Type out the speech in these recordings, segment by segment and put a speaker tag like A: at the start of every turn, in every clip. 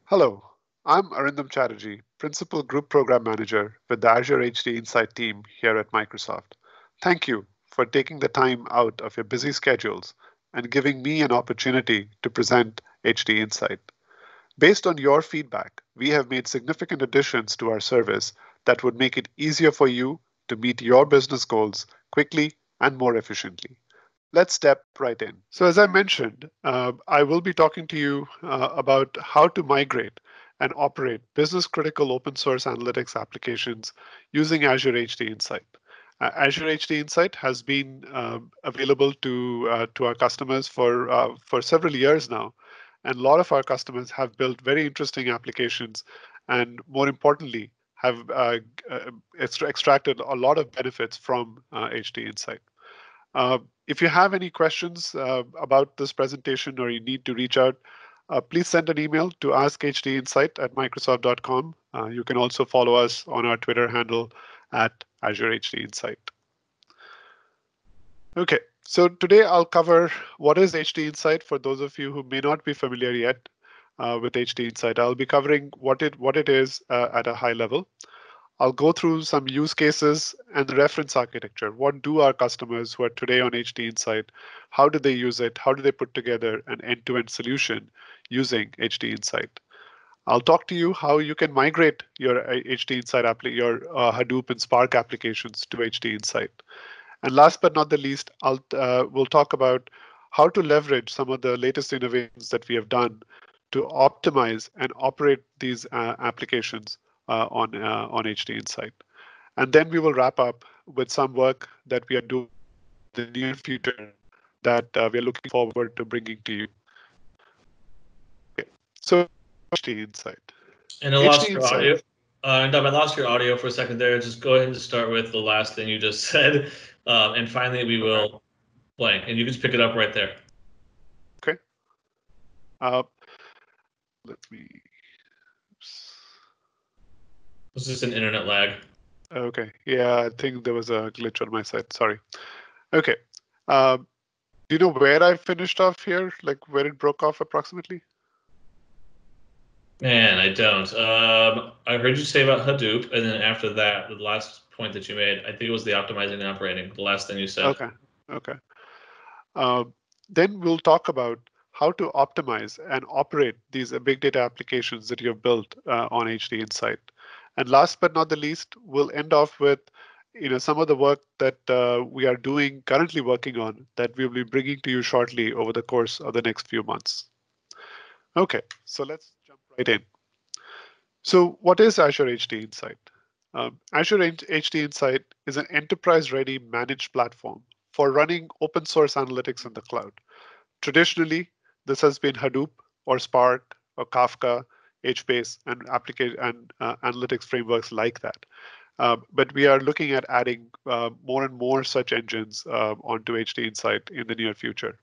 A: Hello, I'm Arindam Chatterjee, Principal Group Program Manager with the Azure HD Insight team here at Microsoft. Thank you for taking the time out of your busy schedules and giving me an opportunity to present HD Insight. Based on your feedback, we have made significant additions to our service that would make it easier for you to meet your business goals quickly and more efficiently. Let's step right in. So, as I mentioned, I will be talking to you about how to migrate and operate business critical open source analytics applications using Azure HD Insight. Azure HD Insight has been available to our customers for several years now, and a lot of our customers have built very interesting applications, and more importantly, have extracted a lot of benefits from HD Insight. Uh, if you have any questions about this presentation or you need to reach out, please send an email to askhdinsight@microsoft.com. You can also follow us on our Twitter handle at Azure HD Insight. Okay, so today I'll cover what is HD Insight for those of you who may not be familiar yet with HD Insight. I'll be covering what it is at a high level. I'll go through some use cases and the reference architecture. What do our customers who are today on HD Insight, how do they use it? How do they put together an end-to-end solution using HD Insight? I'll talk to you how you can migrate your HD Insight your Hadoop and Spark applications to HD Insight. And last but not the least, we'll talk about how to leverage some of the latest innovations that we have done to optimize and operate these applications on HD Insight. And then we will wrap up with some work that we are doing in the near future that we are looking forward to bringing to you. Okay. So HD Insight.
B: And I
A: HD
B: lost your
A: Insight.
B: audio. And I lost your audio for a second there. Just go ahead and start with the last thing you just said. And finally, we
A: Okay.
B: will blank. And you can just pick it up right there.
A: Okay. Uh, let me.
B: This is an internet lag.
A: Okay. Yeah, I think there was a glitch on my side. Sorry. Okay. Uh, do you know where I finished off here? Like where it broke off approximately?
B: Man, I don't. I heard you say about Hadoop, and then after that, the last point that you made, I think it was the optimizing and operating. The last thing you said.
A: Okay. Okay. Uh, then we'll talk about how to optimize and operate these big data applications that you've built on HD Insight. And last but not the least, we'll end off with some of the work that we are doing, currently working on, that we'll be bringing to you shortly over the course of the next few months. Okay, so let's jump right in. So what is Azure HD Insight? Azure HD Insight is an enterprise-ready managed platform for running open source analytics in the cloud. Traditionally, this has been Hadoop or Spark or Kafka, HBase, and application and analytics frameworks like that. But we are looking at adding more and more such engines onto HD Insight in the near future.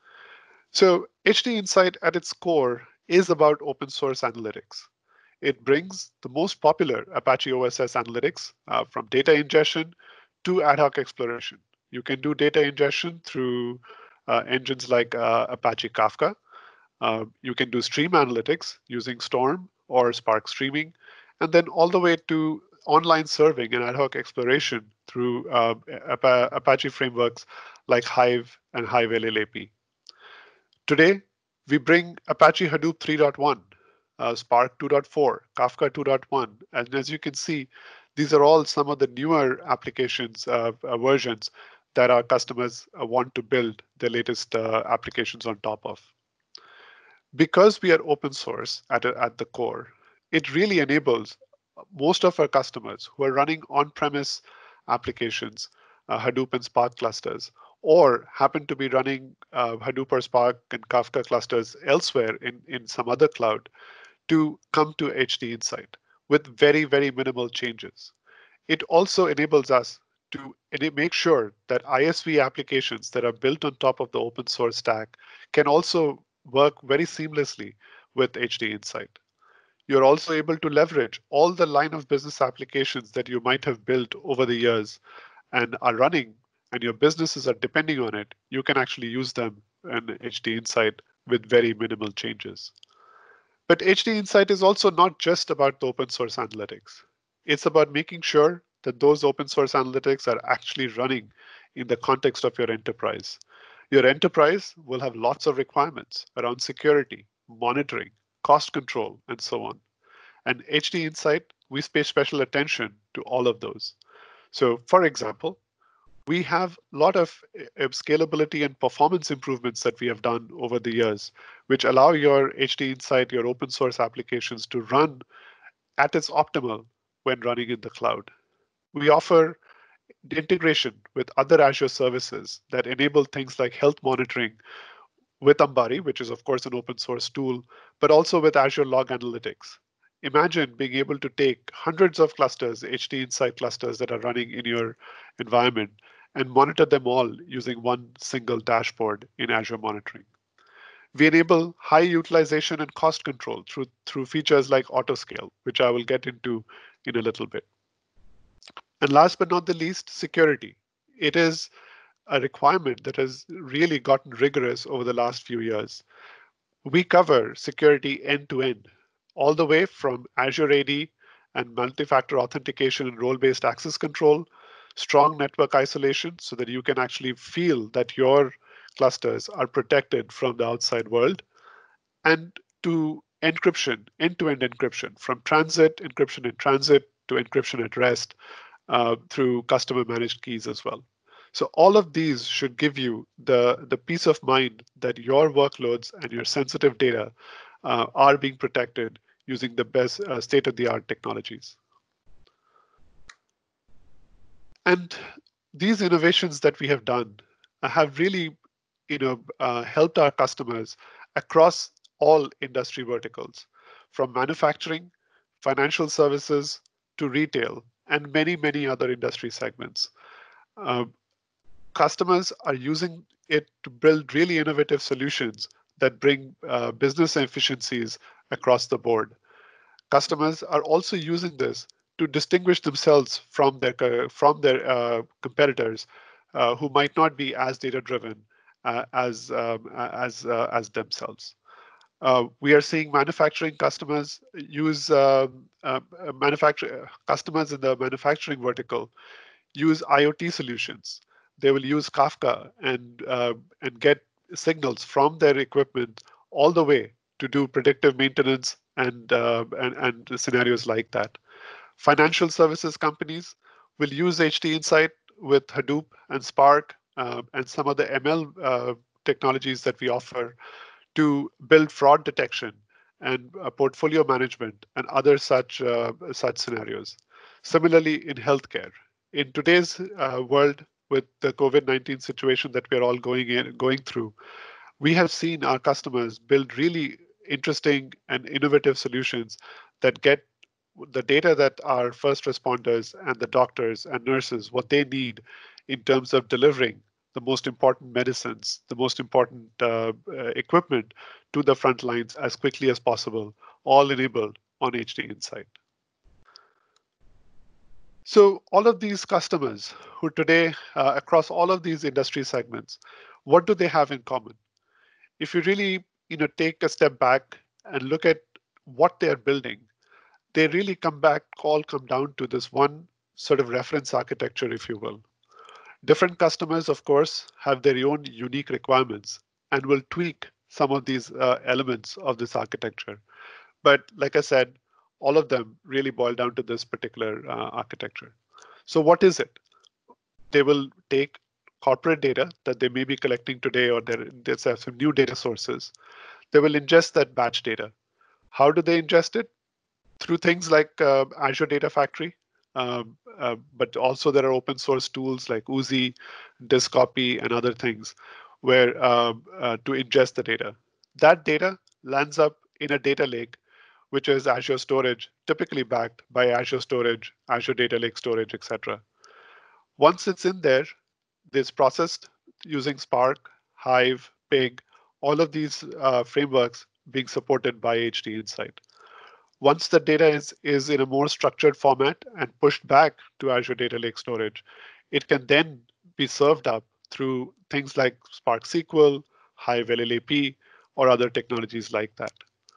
A: So HD Insight at its core is about open source analytics. It brings the most popular Apache OSS analytics from data ingestion to ad hoc exploration. You can do data ingestion through engines like Apache Kafka. You can do stream analytics using Storm or Spark Streaming, and then all the way to online serving and ad hoc exploration through Apache frameworks like Hive and Hive LLAP. Today, we bring Apache Hadoop 3.1, Spark 2.4, Kafka 2.1. And as you can see, these are all some of the newer applications versions that our customers want to build their latest applications on top of. Because we are open source at the core, it really enables most of our customers who are running on-premise applications, Hadoop and Spark clusters, or happen to be running Hadoop or Spark and Kafka clusters elsewhere in some other cloud, to come to HD Insight with very, very minimal changes. It also enables us to make sure that ISV applications that are built on top of the open source stack can also work very seamlessly with HD Insight. You're also able to leverage all the line of business applications that you might have built over the years and are running, and your businesses are depending on it. You can actually use them in HD Insight with very minimal changes. But HD Insight is also not just about the open source analytics. It's about making sure that those open source analytics are actually running in the context of your enterprise. Your enterprise will have lots of requirements around security, monitoring, cost control, and so on. And HD Insight, we pay special attention to all of those. So for example, we have a lot of scalability and performance improvements that we have done over the years, which allow your HD Insight, your open source applications to run at its optimal when running in the cloud. We offer the integration with other Azure services that enable things like health monitoring with Ambari, which is of course an open source tool, but also with Azure Log Analytics. Imagine being able to take hundreds of clusters, HD Insight clusters that are running in your environment and monitor them all using one single dashboard in Azure Monitoring. We enable high utilization and cost control through features like Autoscale, which I will get into in a little bit. And last but not the least, security. It is a requirement that has really gotten rigorous over the last few years. We cover security end to end, all the way from Azure AD and multi-factor authentication and role-based access control, strong network isolation so that you can actually feel that your clusters are protected from the outside world, and to encryption, end-to-end encryption, from transit, encryption in transit to encryption at rest through customer managed keys as well. So all of these should give you the peace of mind that your workloads and your sensitive data are being protected using the best state-of-the-art technologies. And these innovations that we have done have really, helped our customers across all industry verticals, from manufacturing, financial services, to retail, and many, many other industry segments. Customers are using it to build really innovative solutions that bring business efficiencies across the board. Customers are also using this to distinguish themselves from their competitors who might not be as data driven as themselves. We are seeing manufacturing customers use customers in the manufacturing vertical use IoT solutions. They will use Kafka and get signals from their equipment all the way to do predictive maintenance and scenarios like that. Financial services companies will use HD Insight with Hadoop and Spark and some of the ML technologies that we offer to build fraud detection and portfolio management and other such scenarios. Similarly, in healthcare, in today's world with the COVID-19 situation that we're all going through, we have seen our customers build really interesting and innovative solutions that get the data that our first responders and the doctors and nurses, what they need in terms of delivering the most important medicines, the most important equipment to the front lines as quickly as possible, all enabled on HD Insight. So all of these customers who today, across all of these industry segments, what do they have in common? If you really take a step back and look at what they're building, they really all come down to this one sort of reference architecture, if you will. Different customers, of course, have their own unique requirements and will tweak some of these elements of this architecture. But like I said, all of them really boil down to this particular architecture. So what is it? They will take corporate data that they may be collecting today, or there's some new data sources. They will ingest that batch data. How do they ingest it? Through things like Azure Data Factory, but also there are open source tools like Oozie, Discopy, and other things where to ingest the data. That data lands up in a data lake, which is Azure Storage, typically backed by Azure Storage, Azure Data Lake Storage, etc. Once it's in there, it's processed using Spark, Hive, Pig, all of these frameworks being supported by HD Insight. Once the data is in a more structured format and pushed back to Azure Data Lake Storage, it can then be served up through things like Spark SQL, Hive LLAP, or other technologies like that.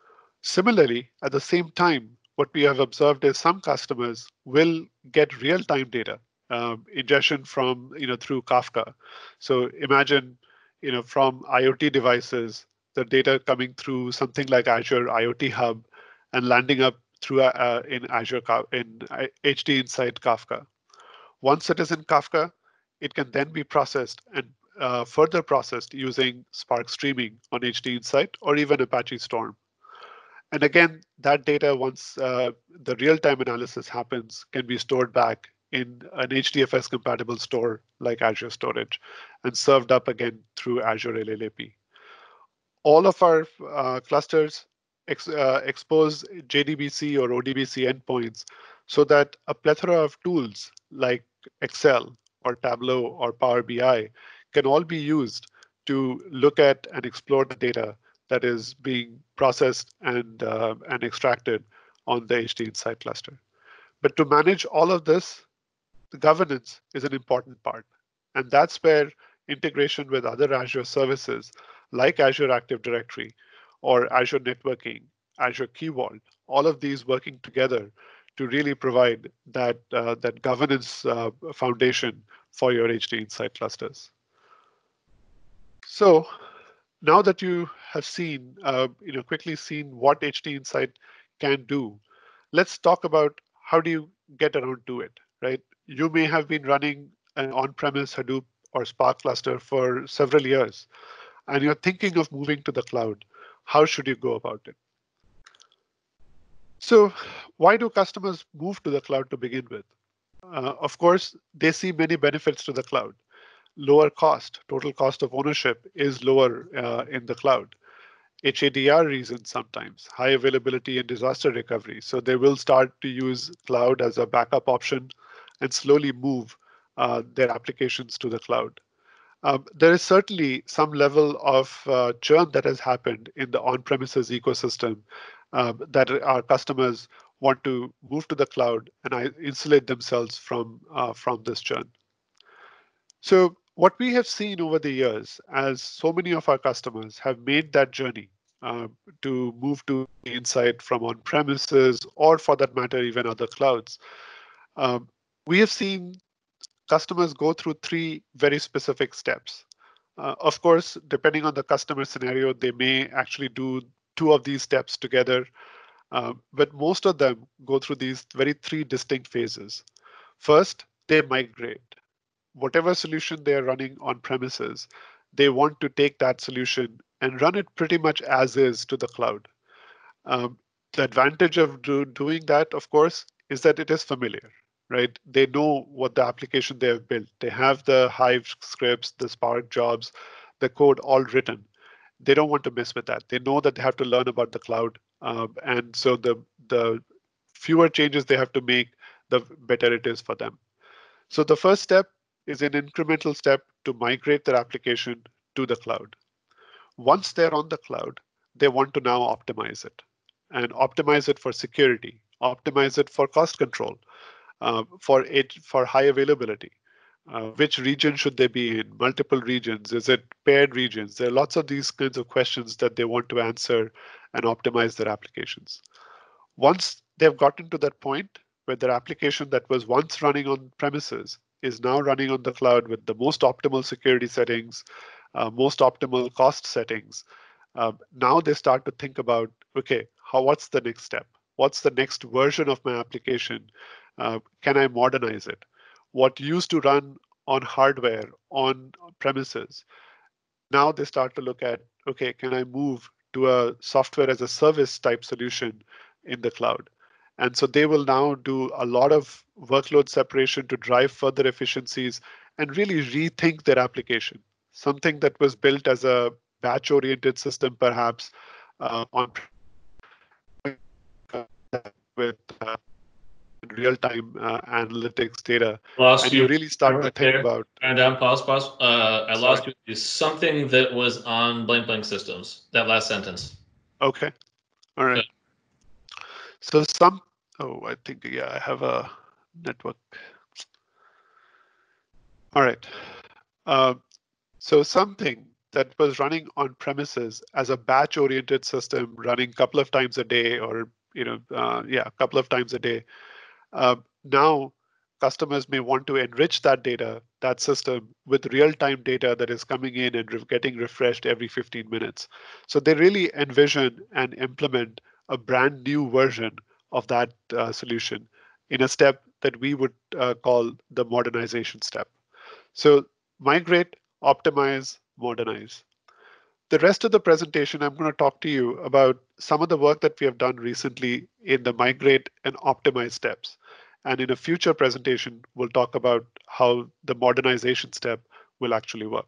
A: Similarly, at the same time, what we have observed is some customers will get real-time data ingestion from through Kafka. So imagine from IoT devices, the data coming through something like Azure IoT Hub and landing up through in Azure in HD inside Kafka. Once it is in Kafka, it can then be processed and further processed using Spark Streaming on HD Insight or even Apache Storm. And again, that data, once the real-time analysis happens, can be stored back in an HDFS compatible store like Azure Storage and served up again through Azure LLAP. All of our clusters expose JDBC or ODBC endpoints so that a plethora of tools like Excel or Tableau or Power BI can all be used to look at and explore the data that is being processed and extracted on the HD Insight cluster. But to manage all of this, the governance is an important part. And that's where integration with other Azure services like Azure Active Directory or Azure Networking, Azure Key Vault, all of these working together to really provide that, that governance foundation for your HD Insight clusters. So now that you have seen, quickly seen what HD Insight can do, let's talk about how do you get around to it, right? You may have been running an on-premise Hadoop or Spark cluster for several years, and you're thinking of moving to the cloud. How should you go about it? So why do customers move to the cloud to begin with? Of course, they see many benefits to the cloud. Lower cost, total cost of ownership is lower in the cloud. HADR reasons sometimes, high availability and disaster recovery. So they will start to use cloud as a backup option and slowly move their applications to the cloud. There is certainly some level of churn that has happened in the on-premises ecosystem that our customers want to move to the cloud and insulate themselves from this churn. So what we have seen over the years, as so many of our customers have made that journey to move to Insight from on-premises, or for that matter, even other clouds, we have seen customers go through three very specific steps. Of course, depending on the customer scenario, they may actually do two of these steps together, but most of them go through these three distinct phases. First, they migrate. Whatever solution they are running on premises, they want to take that solution and run it pretty much as is to the cloud. The advantage of doing that, of course, is that it is familiar, right? They know what the application they have built. They have the Hive scripts, the Spark jobs, the code all written. They don't want to mess with that. They know that they have to learn about the cloud. And so the fewer changes they have to make, the better it is for them. So the first step is an incremental step to migrate their application to the cloud. Once they're on the cloud, they want to now optimize it and optimize it for security, optimize it for cost control, for high availability. Which region should they be in? Multiple regions? Is it paired regions? There are lots of these kinds of questions that they want to answer and optimize their applications. Once they've gotten to that point where their application that was once running on premises is now running on the cloud with the most optimal security settings, most optimal cost settings, now they start to think about, okay, what's the next step? What's the next version of my application? Can I modernize it? What used to run on hardware, on premises, now they start to look at, okay, can I move to a software as a service type solution in the cloud? And so they will now do a lot of workload separation to drive further efficiencies and really rethink their application. Something that was built as a batch-oriented system, perhaps on with real-time analytics data,
B: Lost
A: and
B: you
A: you really start to think
B: there.
A: about.
B: And down, pause. I
A: Sorry.
B: lost you. Is something that was on blank blank systems. That last sentence.
A: Okay. All right. So I think, yeah, I have a network. All right. So something that was running on premises as a batch-oriented system running a couple of times a day, or a couple of times a day. Now, customers may want to enrich that data, that system, with real-time data that is coming in and getting refreshed every 15 minutes. So they really envision and implement a brand new version of that solution in a step that we would call the modernization step. So migrate, optimize, modernize. The rest of the presentation, I'm going to talk to you about some of the work that we have done recently in the migrate and optimize steps. And in a future presentation, we'll talk about how the modernization step will actually work.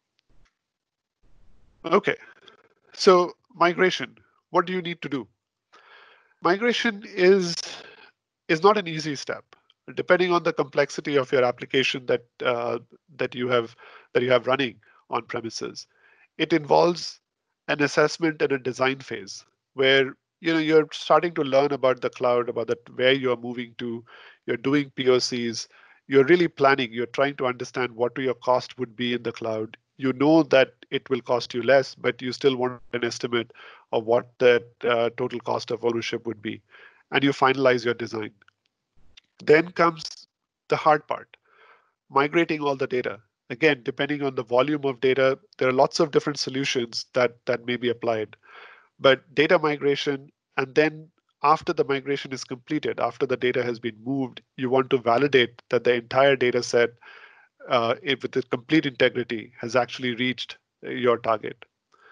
A: Okay, so migration, what do you need to do? Migration is not an easy step, depending on the complexity of your application that you have running on premises. It involves an assessment and a design phase where you're starting to learn about the cloud, about where you're moving to. You're doing POCs. You're really planning. You're trying to understand what your cost would be in the cloud. You know that it will cost you less, but you still want an estimate of what the total cost of ownership would be, and you finalize your design. Then comes the hard part, migrating all the data. Again, depending on the volume of data, there are lots of different solutions that may be applied. But data migration, and then after the migration is completed, after the data has been moved, you want to validate that the entire data set, with the complete integrity, has actually reached your target.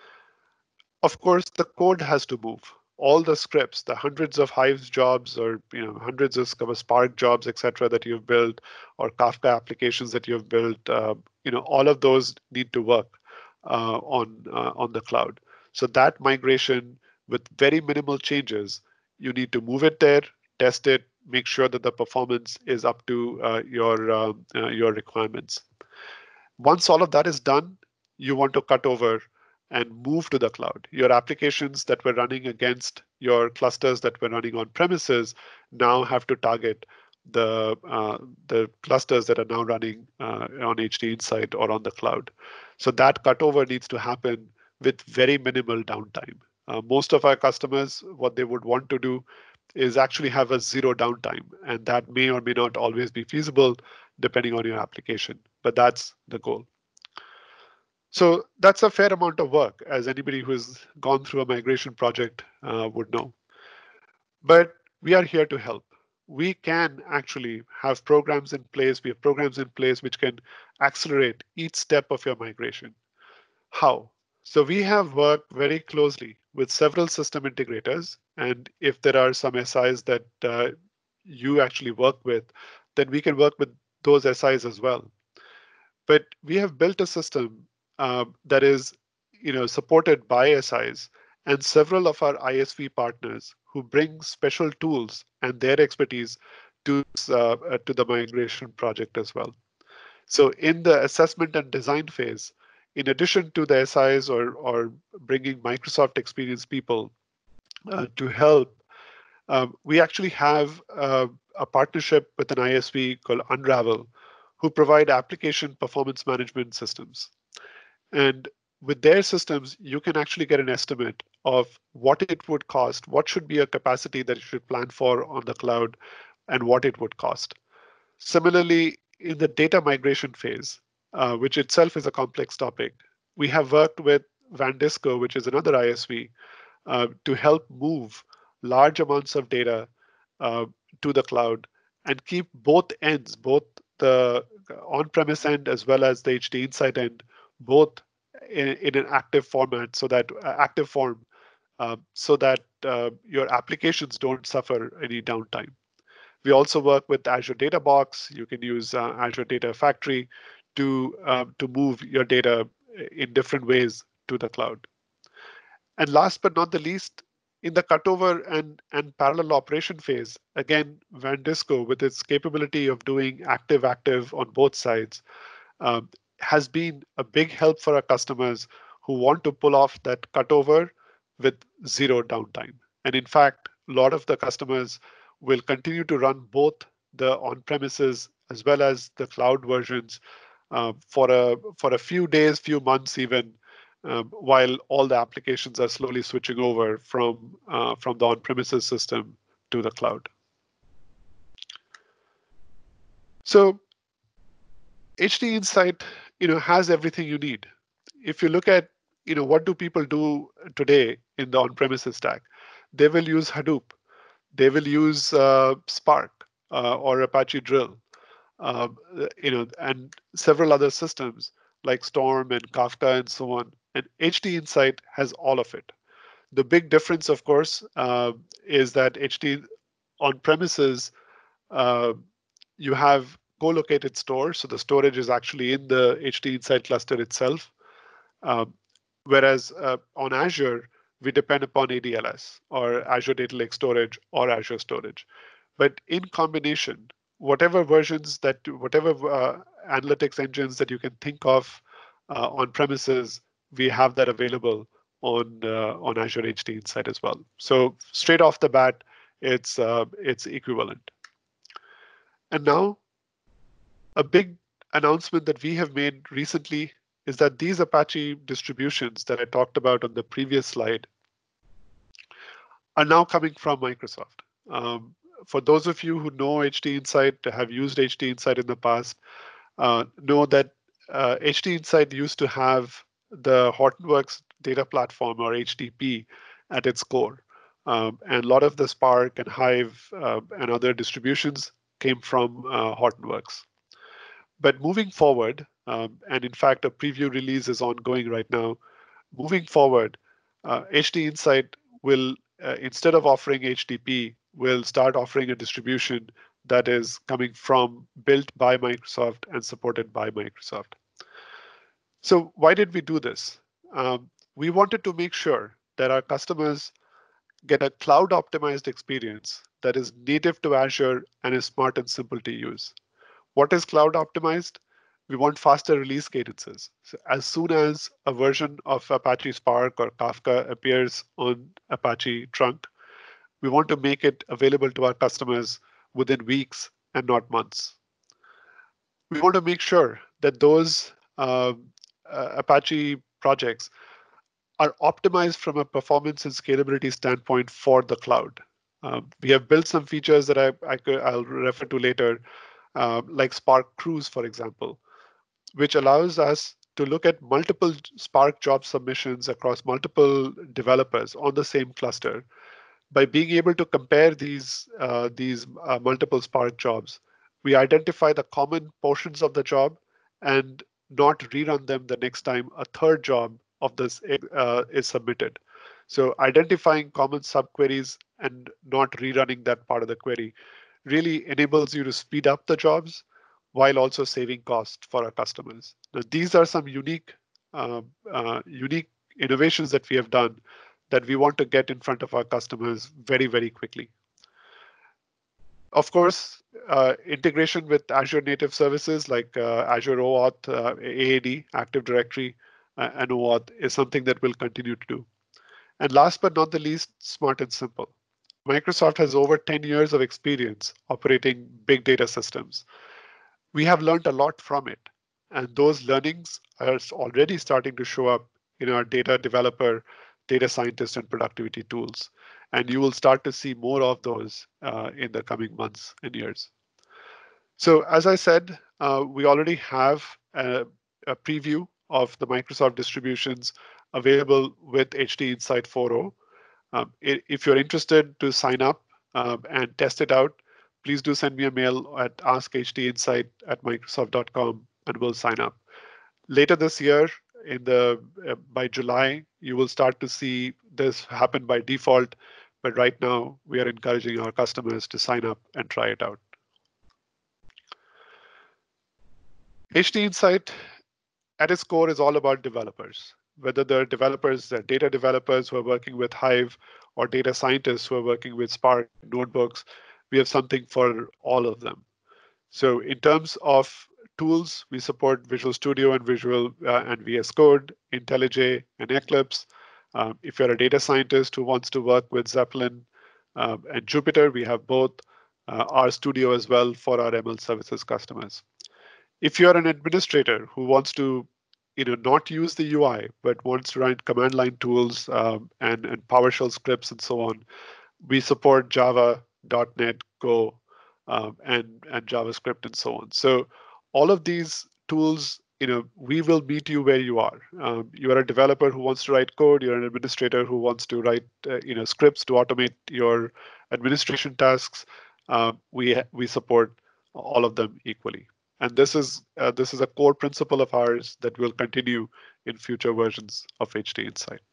A: Of course, the code has to move. All the scripts, the hundreds of Hives jobs, or hundreds of Spark jobs, etc., that you've built, or Kafka applications that you've built, all of those need to work on the cloud. So that migration, with very minimal changes, you need to move it there, test it, make sure that the performance is up to your requirements. Once all of that is done, you want to cut over and move to the cloud. Your applications that were running against your clusters that were running on premises now have to target the clusters that are now running on HD Insight or on the cloud. So that cutover needs to happen with very minimal downtime. Most of our customers, what they would want to do is actually have a zero downtime, and that may or may not always be feasible depending on your application, but that's the goal. So that's a fair amount of work, as anybody who has gone through a migration project would know. But we are here to help. We can actually have programs in place. We have programs in place which can accelerate each step of your migration. How? So we have worked very closely with several system integrators. And if there are some SIs that you actually work with, then we can work with those SIs as well. But we have built a system that is supported by SIs and several of our ISV partners who bring special tools and their expertise to the migration project as well. So in the assessment and design phase, in addition to the SIs or bringing Microsoft experience people to help, we actually have a partnership with an ISV called Unravel, who provide application performance management systems. And with their systems, you can actually get an estimate of what it would cost, what should be a capacity that you should plan for on the cloud, and what it would cost. Similarly, in the data migration phase, which itself is a complex topic, we have worked with Vandisco, which is another ISV, to help move large amounts of data to the cloud and keep both ends, both the on-premise end as well as the HD Insight end, both in an active format, so that active form, so that your applications don't suffer any downtime. We also work with Azure Data Box. You can use Azure Data Factory to move your data in different ways to the cloud. And last but not the least, in the cutover and parallel operation phase, again, Vandisco, with its capability of doing active on both sides, has been a big help for our customers who want to pull off that cutover with zero downtime. And in fact, a lot of the customers will continue to run both the on-premises as well as the cloud versions for a few days, few months even, while all the applications are slowly switching over from the on-premises system to the cloud. So HD Insight, has everything you need. If you look at, what do people do today in the on-premises stack? They will use Hadoop. They will use Spark or Apache Drill, and several other systems like Storm and Kafka and so on. And HD Insight has all of it. The big difference, of course, is that HD on-premises, you have co-located store, so the storage is actually in the HD Insight cluster itself. Whereas on Azure, we depend upon ADLS or Azure Data Lake Storage or Azure Storage. But in combination, whatever analytics engines that you can think of on premises, we have that available on Azure HD Insight as well. So straight off the bat, it's equivalent. And now, a big announcement that we have made recently is that these Apache distributions that I talked about on the previous slide are now coming from Microsoft. For those of you who know HD Insight, have used HD Insight in the past, know that HD Insight used to have the Hortonworks data platform, or HDP, at its core. And a lot of the Spark and Hive and other distributions came from Hortonworks. But moving forward, and in fact, a preview release is ongoing right now. Moving forward, HD Insight will, instead of offering HDP, will start offering a distribution that is coming from, built by Microsoft and supported by Microsoft. So why did we do this? We wanted to make sure that our customers get a cloud optimized experience that is native to Azure and is smart and simple to use. What is cloud optimized? We want faster release cadences. So as soon as a version of Apache Spark or Kafka appears on Apache Trunk, we want to make it available to our customers within weeks and not months. We want to make sure that those Apache projects are optimized from a performance and scalability standpoint for the cloud. We have built some features that I'll refer to later, like Spark Cruise, for example, which allows us to look at multiple Spark job submissions across multiple developers on the same cluster. By being able to compare these multiple Spark jobs, we identify the common portions of the job and not rerun them the next time a third job of this is submitted. So identifying common subqueries and not rerunning that part of the query really enables you to speed up the jobs while also saving cost for our customers. Now, these are some unique innovations that we have done that we want to get in front of our customers very, very quickly. Of course, integration with Azure native services like Azure OAuth, AAD, Active Directory, and OAuth is something that we'll continue to do. And last but not the least, smart and simple. Microsoft has over 10 years of experience operating big data systems. We have learned a lot from it, and those learnings are already starting to show up in our data developer, data scientist, and productivity tools. And you will start to see more of those in the coming months and years. So as I said, we already have a preview of the Microsoft distributions available with HD Insight 4.0. If you're interested to sign up and test it out, please do send me a mail at askhdinsight@microsoft.com and we'll sign up. Later this year, by July, you will start to see this happen by default. But right now, we are encouraging our customers to sign up and try it out. HD Insight at its core is all about developers, whether they're developers, they're data developers who are working with Hive, or data scientists who are working with Spark notebooks. We have something for all of them. So in terms of tools, we support Visual Studio and VS Code, IntelliJ, and Eclipse. If you're a data scientist who wants to work with Zeppelin and Jupyter, we have both RStudio as well for our ML services customers. If you're an administrator who wants to not use the UI, but wants to write command line tools and PowerShell scripts and so on, we support Java, .NET, Go, and JavaScript and so on. So all of these tools, we will meet you where you are. You are a developer who wants to write code. You're an administrator who wants to write, scripts to automate your administration tasks. We support all of them equally. And this is a core principle of ours that will continue in future versions of HD Insight.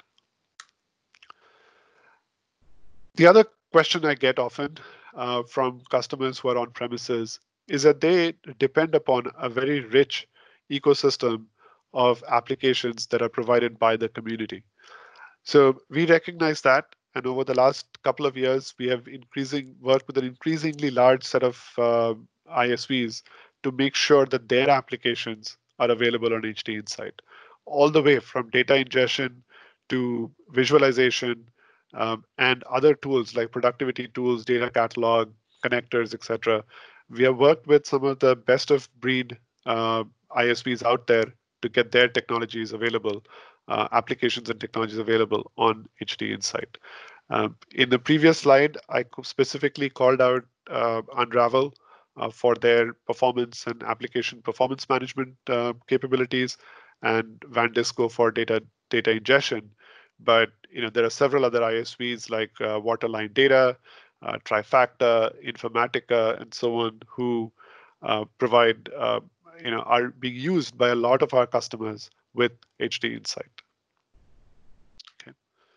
A: The other question I get often from customers who are on premises is that they depend upon a very rich ecosystem of applications that are provided by the community. So we recognize that, and over the last couple of years, we have worked with an increasingly large set of ISVs to make sure that their applications are available on HD Insight, all the way from data ingestion to visualization and other tools like productivity tools, data catalog, connectors, etc. We have worked with some of the best of breed ISVs out there to get their technologies available, applications and technologies available on HD Insight. In the previous slide, I specifically called out Unravel for their performance and application performance management capabilities, and WANDisco for data ingestion. But there are several other ISVs like Waterline Data, Trifacta, Informatica, and so on, who provide are being used by a lot of our customers with HD Insight. Okay.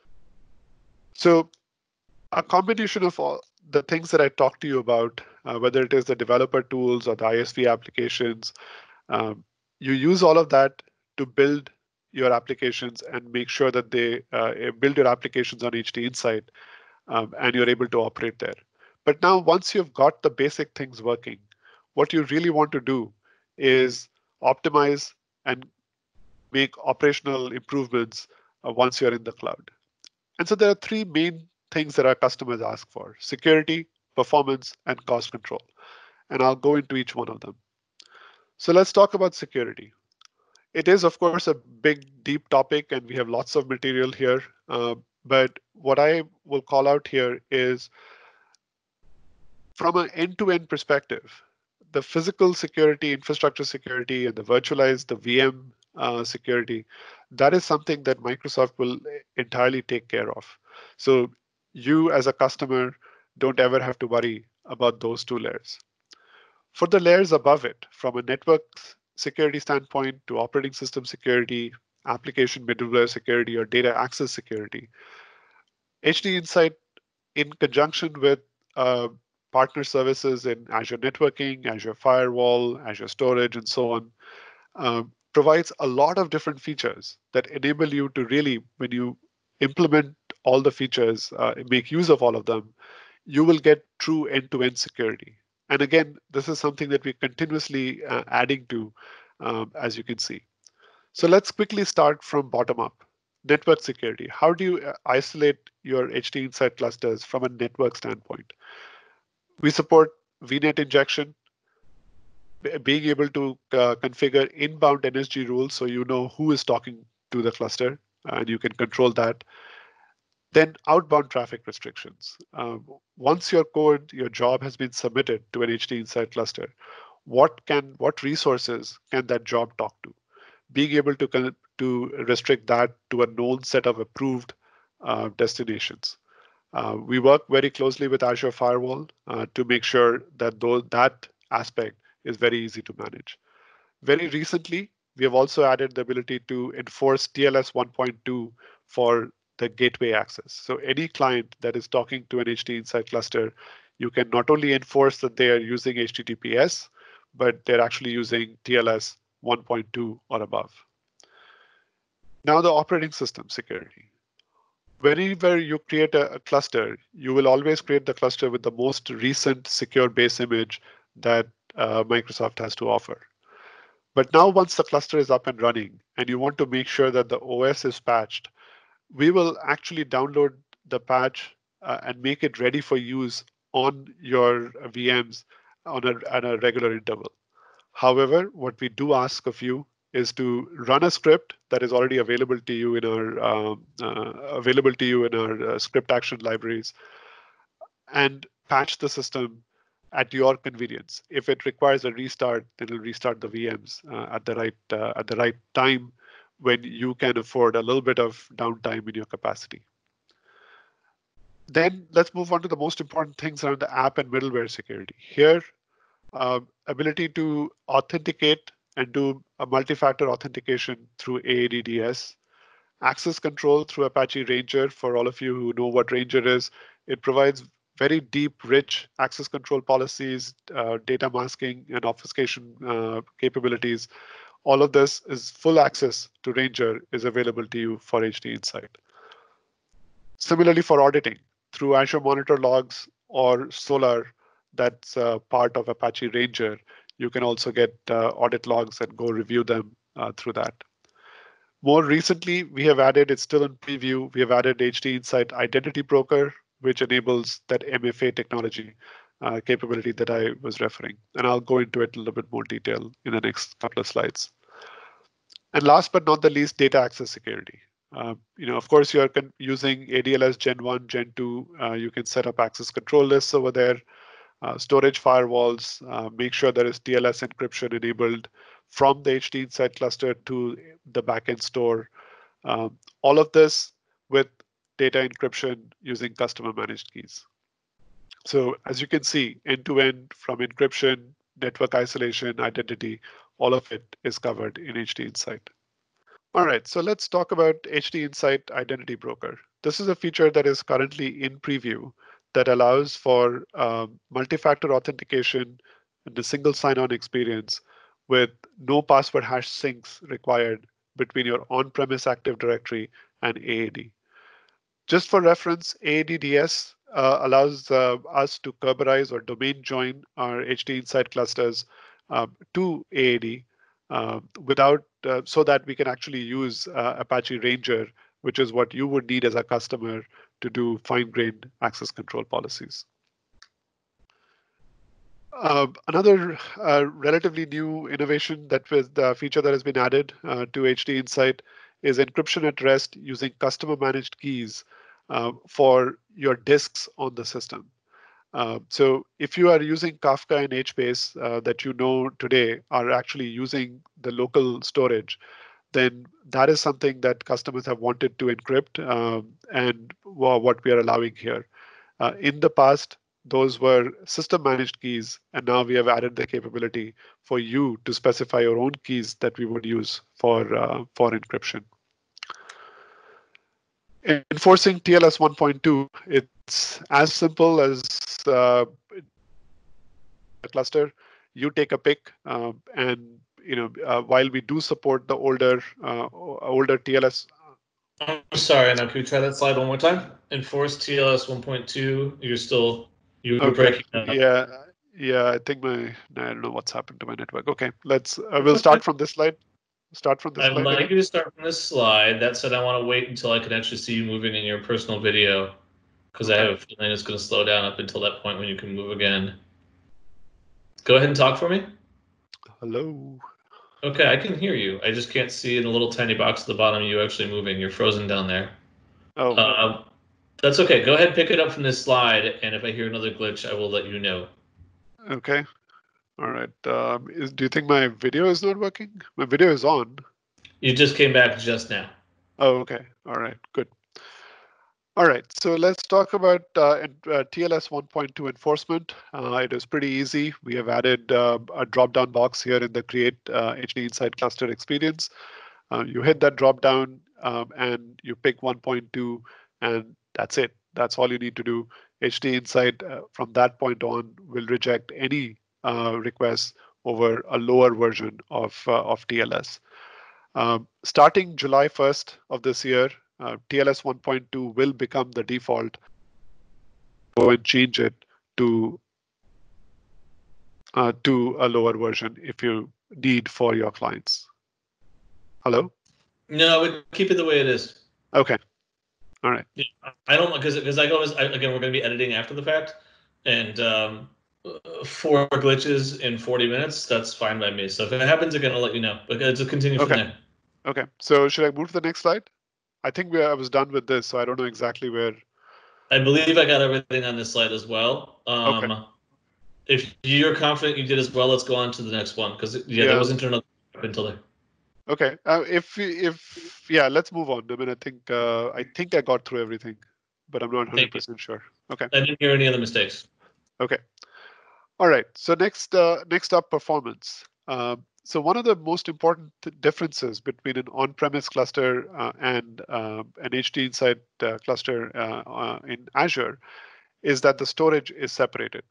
A: So a combination of all the things that I talked to you about, whether it is the developer tools or the ISV applications, you use all of that to build your applications and make sure that they build your applications on HD Insight and you're able to operate there. But now, once you've got the basic things working, what you really want to do is optimize and make operational improvements once you're in the cloud. And so there are three main things that our customers ask for: security, performance, and cost control. And I'll go into each one of them. So let's talk about security. It is, of course, a big, deep topic, and we have lots of material here. But what I will call out here is, from an end-to-end perspective, the physical security, infrastructure security, and the virtualized, the VM security, that is something that Microsoft will entirely take care of. So you, as a customer, don't ever have to worry about those two layers. For the layers above it, from a network security standpoint to operating system security, application middleware security, or data access security, HD Insight, in conjunction with partner services in Azure Networking, Azure Firewall, Azure Storage, and so on, provides a lot of different features that enable you to really, when you implement all the features, make use of all of them, you will get true end-to-end security. And again, this is something that we're continuously adding to, as you can see. So let's quickly start from bottom up. Network security. How do you isolate your HD Insight clusters from a network standpoint? We support VNet injection, being able to configure inbound NSG rules so you know who is talking to the cluster and you can control that. Then outbound traffic restrictions. Once your code, your job has been submitted to an HD Insight cluster, what resources can that job talk to? Being able to restrict that to a known set of approved destinations. We work very closely with Azure Firewall to make sure that that aspect is very easy to manage. Very recently, we have also added the ability to enforce TLS 1.2 for the gateway access. So any client that is talking to an HD Insight cluster, you can not only enforce that they are using HTTPS, but they're actually using TLS 1.2 or above. Now the operating system security. Whenever you create a cluster, you will always create the cluster with the most recent secure base image that Microsoft has to offer. But now once the cluster is up and running and you want to make sure that the OS is patched, we will actually download the patch and make it ready for use on your VMs at a regular interval. However, what we do ask of you is to run a script that is already available to you in our script action libraries, and patch the system at your convenience. If it requires a restart, then it'll restart the VMs at the right time when you can afford a little bit of downtime in your capacity. Then let's move on to the most important things around the app and middleware security. Here, ability to authenticate and do a multi-factor authentication through AADDS, access control through Apache Ranger. For all of you who know what Ranger is, it provides very deep, rich access control policies, data masking, and obfuscation capabilities. All of this is full access to Ranger is available to you for HD Insight. Similarly, for auditing through Azure Monitor Logs or Solar, that's part of Apache Ranger, you can also get audit logs and go review them through that. More recently, we have added, it's still in preview, we have added HD Insight Identity Broker, which enables that MFA technology capability that I was referring. And I'll go into it in a little bit more detail in the next couple of slides. And last but not the least, data access security. Of course, you're using ADLS Gen 1, Gen 2. You can set up access control lists over there, storage firewalls, make sure there is TLS encryption enabled from the HD Insight cluster to the backend store. All of this with data encryption using customer managed keys. So as you can see, end-to-end from encryption, network isolation, identity, all of it is covered in HD Insight. All right, so let's talk about HD Insight Identity Broker. This is a feature that is currently in preview that allows for multi-factor authentication and a single sign-on experience with no password hash syncs required between your on-premise Active Directory and AAD. Just for reference, AADDS allows us to Kerberize or domain join our HD Insight clusters to AAD so that we can actually use Apache Ranger, which is what you would need as a customer to do fine-grained access control policies. Another relatively new innovation that was the feature that has been added to HD Insight is encryption at rest using customer managed keys for your disks on the system. So if you are using Kafka and HBase that you know today are actually using the local storage, then that is something that customers have wanted to encrypt and what we are allowing here. In the past, those were system managed keys, and now we have added the capability for you to specify your own keys that we would use for encryption. Enforcing TLS 1.2, it's as simple as a cluster. You take a pick, and while we do support the older TLS.
B: I'm sorry. Now, can we try that slide one more time? Enforce TLS 1.2. You were breaking up.
A: Yeah. I think I don't know what's happened to my network. Okay, we'll start from this slide.
B: I would like you to start from this slide. That said, I want to wait until I can actually see you moving in your personal video, because I have a feeling it's going to slow down up until that point when you can move again. Go ahead and talk for me.
A: Hello.
B: Okay, I can hear you. I just can't see in the little tiny box at the bottom you actually moving. You're frozen down there.
A: Oh.
B: That's okay. Go ahead and pick it up from this slide, and if I hear another glitch, I will let you know.
A: Okay. All right. Do you think my video is not working? My video is on.
B: You just came back just now.
A: Oh, okay. All right. Good. All right. So let's talk about TLS 1.2 enforcement. It is pretty easy. We have added a drop-down box here in the Create HD Insight Cluster Experience. You hit that drop-down and you pick 1.2, and that's it. That's all you need to do. HD Insight from that point on will reject any requests over a lower version of TLS. Starting July 1st of this year, TLS 1.2 will become the default. Go and change it to a lower version if you need for your clients. Hello?
B: No, we keep it the way it is.
A: Okay. All right.
B: Yeah, I don't, because again, we're going to be editing after the fact, and 4 glitches in 40 minutes, that's fine by me. So if it happens again, I'll let you know. But just continue from there.
A: Okay. So should I move to the next slide? I think I was done with this, so I don't know exactly where.
B: I believe I got everything on this slide as well.
A: Okay.
B: If you're confident you did as well, let's go on to the next one, because there wasn't another until there.
A: Okay. Yeah, let's move on. I mean, I think I got through everything, but I'm not 100% sure. Okay.
B: I didn't hear any other mistakes.
A: Okay. All right. So next up, performance. So one of the most important differences between an on-premise cluster and an HD Insight cluster in Azure is that the storage is separated.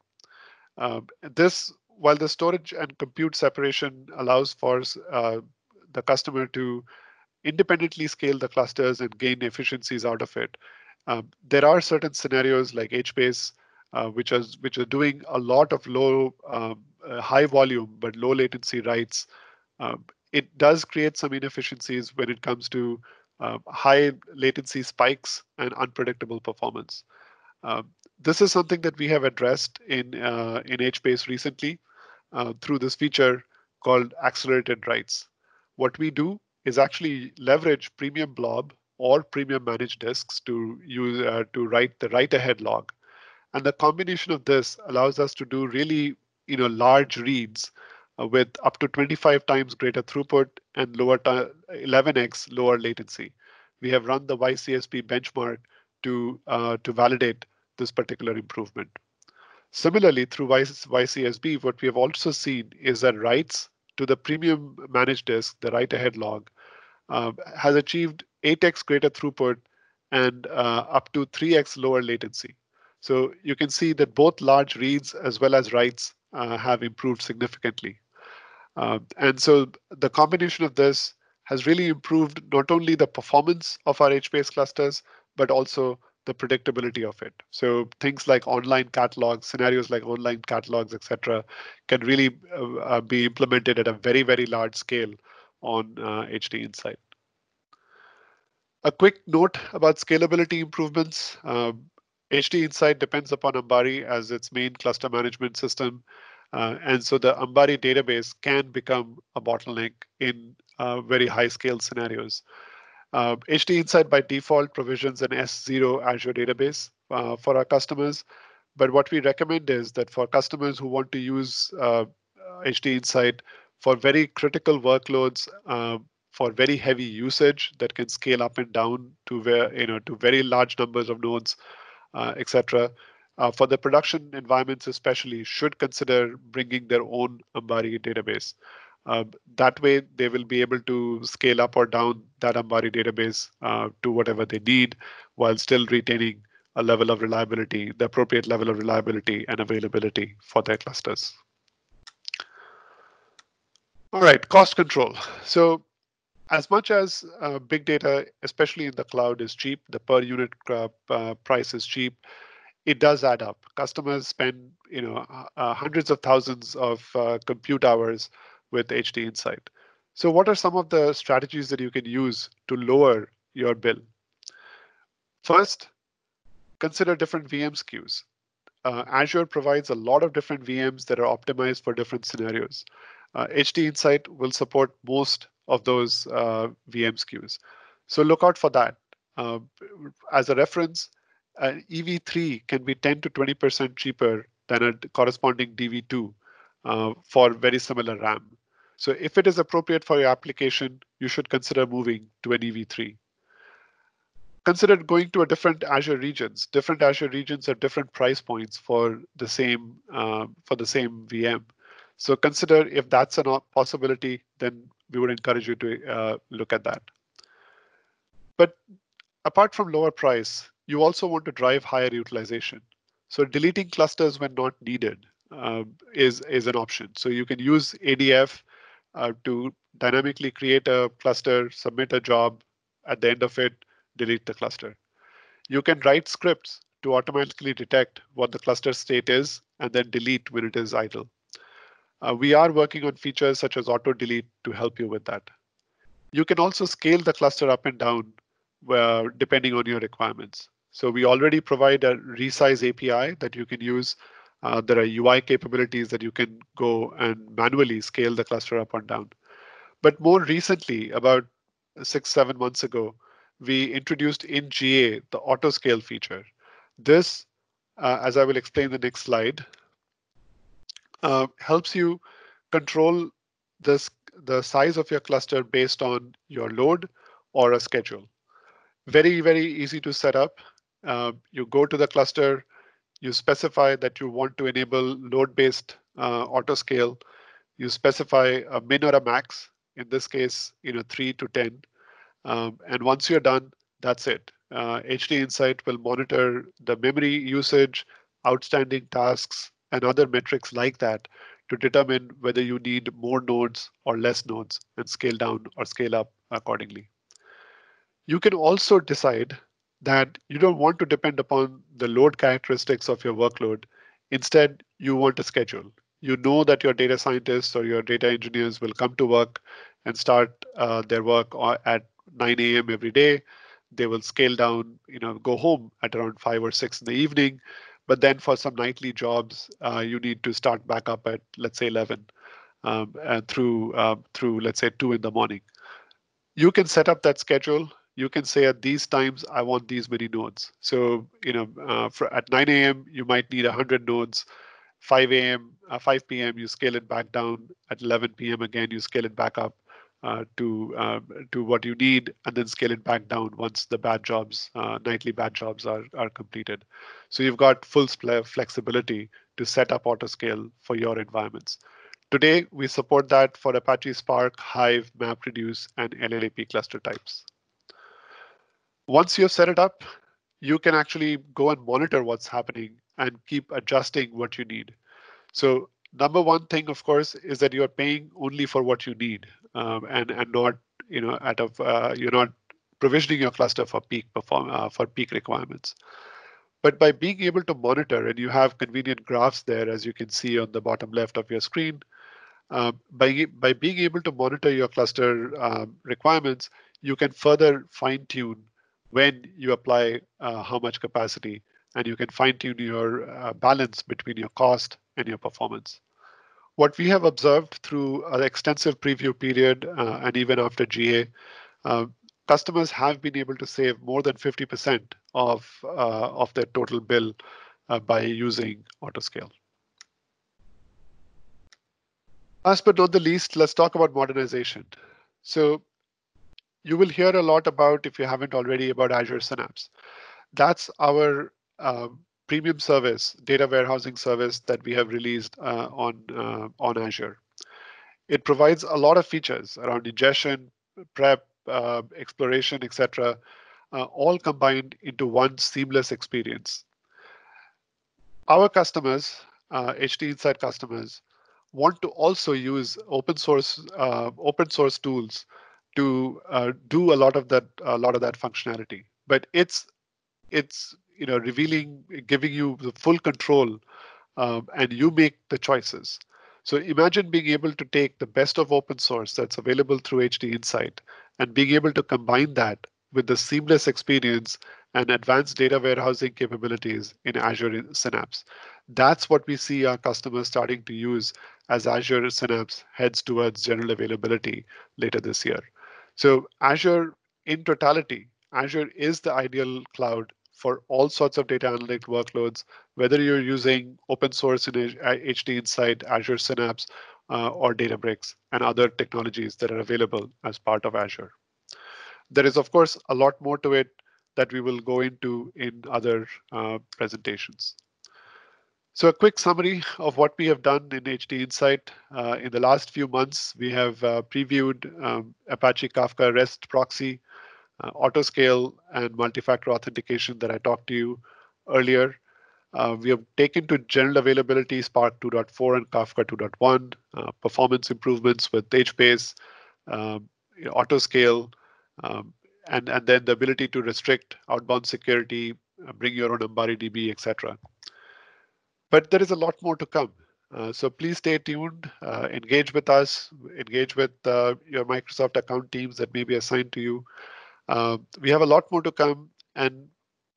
A: While the storage and compute separation allows for the customer to independently scale the clusters and gain efficiencies out of it, there are certain scenarios like HBase, which are doing a lot of high volume but low latency writes. It does create some inefficiencies when it comes to high latency spikes and unpredictable performance. This is something that we have addressed in HBase recently through this feature called accelerated writes. What we do is actually leverage Premium Blob or Premium Managed Disks to write the write-ahead log, and the combination of this allows us to do really large reads with up to 25 times greater throughput and 11x lower latency. We have run the YCSB benchmark to validate this particular improvement. Similarly, through YCSB, what we have also seen is that writes to the premium managed disk, the write-ahead log, has achieved 8x greater throughput and up to 3x lower latency. So you can see that both large reads as well as writes have improved significantly. And so the combination of this has really improved not only the performance of our HBase clusters, but also the predictability of it. So things like online catalogs, scenarios like online catalogs, etc., can really be implemented at a very, very large scale on HD Insight. A quick note about scalability improvements. HD Insight depends upon Ambari as its main cluster management system. And so the Ambari database can become a bottleneck in very high scale scenarios. HD Insight by default provisions an S0 Azure database for our customers. But what we recommend is that for customers who want to use HD Insight for very critical workloads, for very heavy usage that can scale up and down to very large numbers of nodes, etc. For the production environments especially, should consider bringing their own Ambari database. That way, they will be able to scale up or down that Ambari database to whatever they need, while still retaining a level of reliability, the appropriate level of reliability and availability for their clusters. All right, cost control. So as much as big data, especially in the cloud, is cheap, the per unit price is cheap, it does add up. Customers spend hundreds of thousands of compute hours with HD Insight. So what are some of the strategies that you can use to lower your bill? First, consider different VM SKUs. Azure provides a lot of different VMs that are optimized for different scenarios. HD Insight will support most of those VM SKUs. So look out for that. As a reference, an EV3 can be 10 to 20% cheaper than a corresponding DV2 for very similar RAM. So if it is appropriate for your application, you should consider moving to an EV3. Consider going to a different Azure regions. Different Azure regions have different price points for the same VM. So consider if that's a possibility, then we would encourage you to look at that. But apart from lower price, you also want to drive higher utilization. So deleting clusters when not needed is an option. So you can use ADF to dynamically create a cluster, submit a job, at the end of it, delete the cluster. You can write scripts to automatically detect what the cluster state is and then delete when it is idle. We are working on features such as auto delete to help you with that. You can also scale the cluster up and down depending on your requirements. So we already provide a resize API that you can use There are UI capabilities that you can go and manually scale the cluster up and down. But more recently, about 6, 7 months ago, we introduced in GA the auto scale feature. This, as I will explain in the next slide, helps you control the size of your cluster based on your load or a schedule. Very, very easy to set up. You go to the cluster, you specify that you want to enable load-based auto scale. You specify a min or a max. In this case, 3 to 10. And once you're done, that's it. HD Insight will monitor the memory usage, outstanding tasks, and other metrics like that to determine whether you need more nodes or less nodes and scale down or scale up accordingly. You can also decide that you don't want to depend upon the load characteristics of your workload. Instead, you want a schedule. You know that your data scientists or your data engineers will come to work and start their work at 9 a.m. every day. They will scale down, go home at around 5 or 6 in the evening. But then for some nightly jobs, you need to start back up at, let's say, 11 and through, let's say, 2 in the morning. You can set up that schedule. You can say at these times, I want these many nodes. So, at 9 a.m., you might need 100 nodes. 5 a.m., 5 p.m., you scale it back down. At 11 p.m., again, you scale it back up to what you need, and then scale it back down once the batch jobs, nightly batch jobs are completed. So you've got full flexibility to set up auto scale for your environments. Today, we support that for Apache Spark, Hive, MapReduce, and LLAP cluster types. Once you've set it up, you can actually go and monitor what's happening and keep adjusting what you need. So number one thing, of course, is that you're paying only for what you need, and not you're not provisioning your cluster for peak requirements. But by being able to monitor, and you have convenient graphs there, as you can see on the bottom left of your screen, by being able to monitor your cluster requirements, you can further fine tune when you apply how much capacity, and you can fine tune your balance between your cost and your performance. What we have observed through an extensive preview period and even after GA, customers have been able to save more than 50% of their total bill by using AutoScale. Last but not the least, let's talk about modernization. So you will hear a lot about, if you haven't already, about Azure Synapse. That's our premium service, data warehousing service that we have released on Azure. It provides a lot of features around ingestion, prep, exploration, etc., all combined into one seamless experience. Our customers, HD Insight customers, want to also use open source tools to do a lot of that functionality. But it's revealing, giving you the full control, and you make the choices. So imagine being able to take the best of open source that's available through HD Insight and being able to combine that with the seamless experience and advanced data warehousing capabilities in Azure Synapse. That's what we see our customers starting to use as Azure Synapse heads towards general availability later this year. So Azure in totality, Azure is the ideal cloud for all sorts of data analytic workloads, whether you're using open source in HD Insight, Azure Synapse, or Databricks and other technologies that are available as part of Azure. There is, of course, a lot more to it that we will go into in other presentations. So a quick summary of what we have done in HD Insight. In the last few months, we have previewed Apache Kafka REST proxy, autoscale, and multi-factor authentication that I talked to you earlier. We have taken to general availability Spark 2.4 and Kafka 2.1, performance improvements with HBase, autoscale, and then the ability to restrict outbound security, bring your own Ambari DB, etc. But there is a lot more to come. So please stay tuned, engage with us, engage with your Microsoft account teams that may be assigned to you. We have a lot more to come. And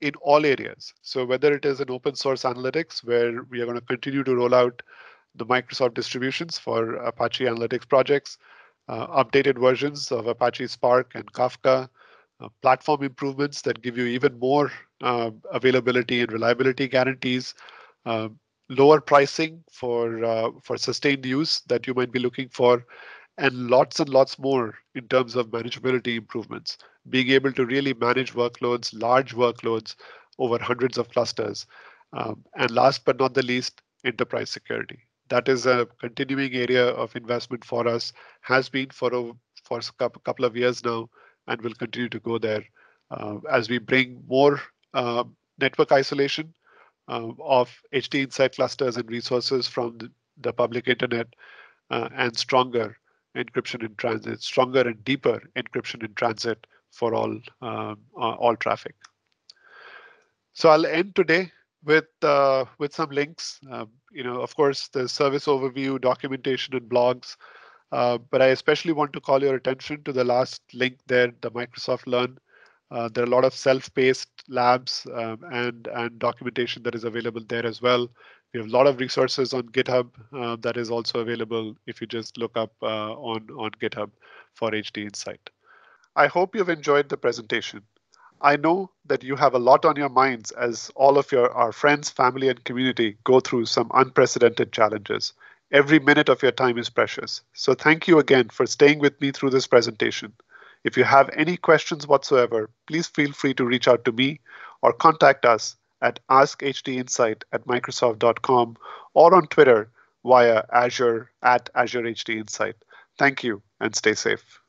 A: in all areas. So whether it is in open source analytics, where we are going to continue to roll out the Microsoft distributions for Apache Analytics projects, updated versions of Apache Spark and Kafka, platform improvements that give you even more availability and reliability guarantees, lower pricing for sustained use that you might be looking for, and lots more in terms of manageability improvements, being able to really manage workloads, large workloads over hundreds of clusters. And last but not the least, enterprise security. That is a continuing area of investment for us, has been for a couple of years now, and will continue to go there as we bring more network isolation of HT Insight clusters and resources from the public internet, and stronger encryption in transit, stronger and deeper encryption in transit for all traffic. So I'll end today with some links. Of course, the service overview, documentation, and blogs. But I especially want to call your attention to the last link there, the Microsoft Learn. There are a lot of self-paced labs and documentation that is available there as well. We have a lot of resources on GitHub that is also available if you just look up on GitHub for HT Insight. I hope you've enjoyed the presentation. I know that you have a lot on your minds as all of our friends, family, and community go through some unprecedented challenges. Every minute of your time is precious. So thank you again for staying with me through this presentation. If you have any questions whatsoever, please feel free to reach out to me or contact us at askhdinsight@microsoft.com or on Twitter via Azure @AzureHDInsight. Thank you and stay safe.